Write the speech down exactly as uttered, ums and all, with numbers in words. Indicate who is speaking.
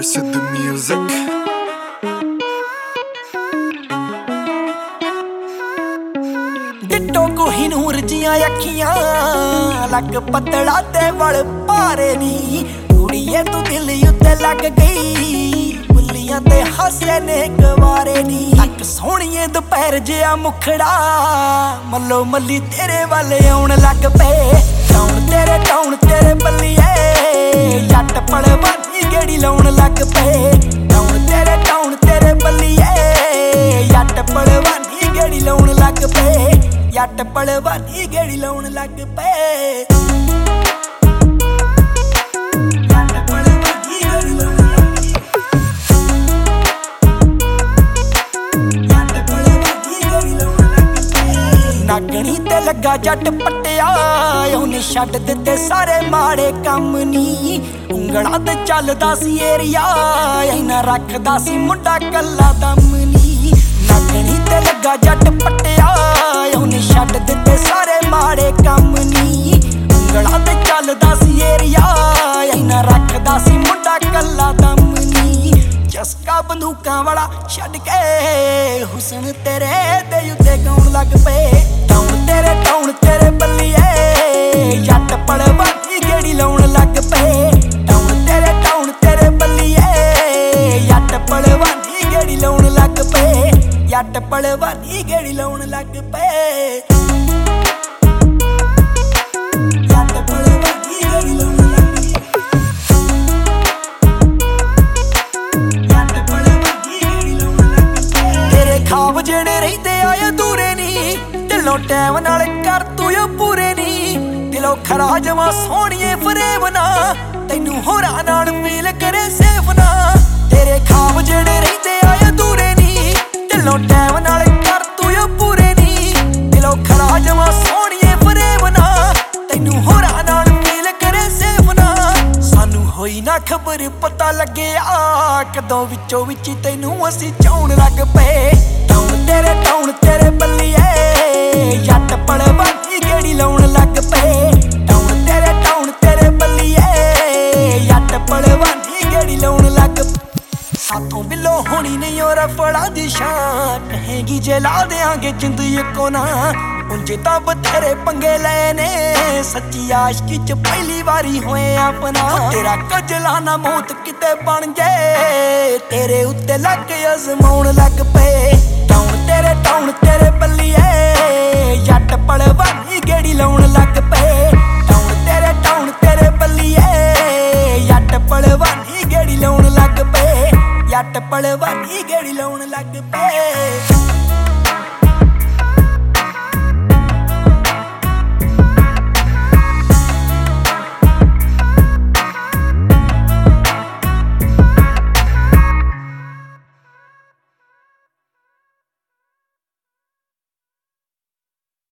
Speaker 1: boy Sid the music.
Speaker 2: Ditto Kohinoor जियां अखियां लग पतला ते वल पारे नी कुड़िए तू दिल उत्ते लग गई बुलियां ते हासे ने गवारे नी अक सोहणिए दोपहर जिया मुखड़ा मल्लो मल्ली तेरे वाले आउण लग पे टाउन तेरे टाउन तेरे बल्लिए जट पड़वानी गेड़ी लाउण लग पे टाउन तेरे टाउन तेरे बल्लिए जट पड़वानी गेड़ी लाउण लग पे जट पड़वानी गेड़ी लाउण लग पे नागणी ते लगा जट पट्टिया उन्हें छड्ड दिते सारे माड़े कम नी उंगला ते चलदा सी एरिया इना रखदा सी मुंडा कल्ला दम नी नागणी ते लगा जट पट्टिया उन्हें छड्ड दिते सारे माड़े कम नी उंगला ते चलदा सी एरिया इना रखदा सी मुंडा कल्ला दम नी चस्का बंदूकां वाला छड्ड के हुसन तेरे दे उत्ते गाउण लग पे टाउन तेरे टाउन तेरे बल्लिए जट पड़वानी गेड़ी लाउण लग पे टाउन तेरे टाउन तेरे बल्लिए जट पड़वानी गेड़ी लाउण लग पे जट पड़वानी गेड़ी लाउण लग पे जट पड़वानी गेड़ी लाउण लग जट पड़वानी गेड़ी लाउण लग तेरे खाब जेड़े रहिंदे आए अधूरे नी दिलों टैम नाल कर तू यो पूरे नी दिलों खरा जमा सोहणिए फरेब ना तैनू होरां नाल फील करे सेफ ना तेरे खाब जेड़े रहिंदे आए अधूरे नी दिलों टैम नाल कर तू यो पूरे नी दिलों खरा जमा सोहणिए फरेब ना तैनू होरां नाल फील करे सेफ ना सानू होई ना खबर पता लगे आ कदों विचों विच तैनू असीं चाउण लग पे टाउन तेरे टाउन तेरे बल्लिए जट पड़वानी गेड़ी लाउण लग पे टाउन तेरे टाउन तेरे बल्लिए जट पड़वानी गेड़ी लाउण लग साथों बिलो होनी नहीं और फड़ा दी शान कहेगी जे ला देंगे जिंद इको ना उंजे तां बथेरे पंगे लेने सच्ची आशिकी च पहली बारी होए अपना तेरा कजला ना मौत किते बन जाए तेरे उत्ते लग के अजमाउण लग पे टाउन तेरे टाउन तेरे बल्लिए जट पड़वानी गेड़ी लाउण लग पे टाउन तेरे टाउन तेरे बल्लिए जट पड़वानी गेड़ी लाउण लग पे जट पड़वानी गेड़ी लाउण लग पे।